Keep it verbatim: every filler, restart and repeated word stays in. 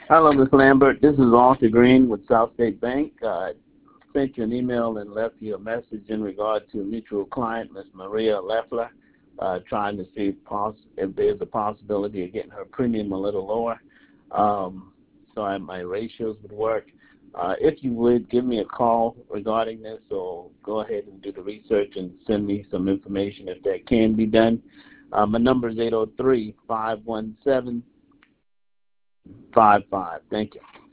Hello, Miz Lambert. This is Arthur Green with South State Bank. Uh, sent you an email and left you a message in regard to a mutual client, Miss Maria Leffler, uh, trying to see if, poss- if there's a possibility of getting her premium a little lower. Um, so I, my ratios would work. Uh, if you would, give me a call regarding this, or go ahead and do the research and send me some information if that can be done. Uh, my number is eight oh three, five one seven, five five. Thank you.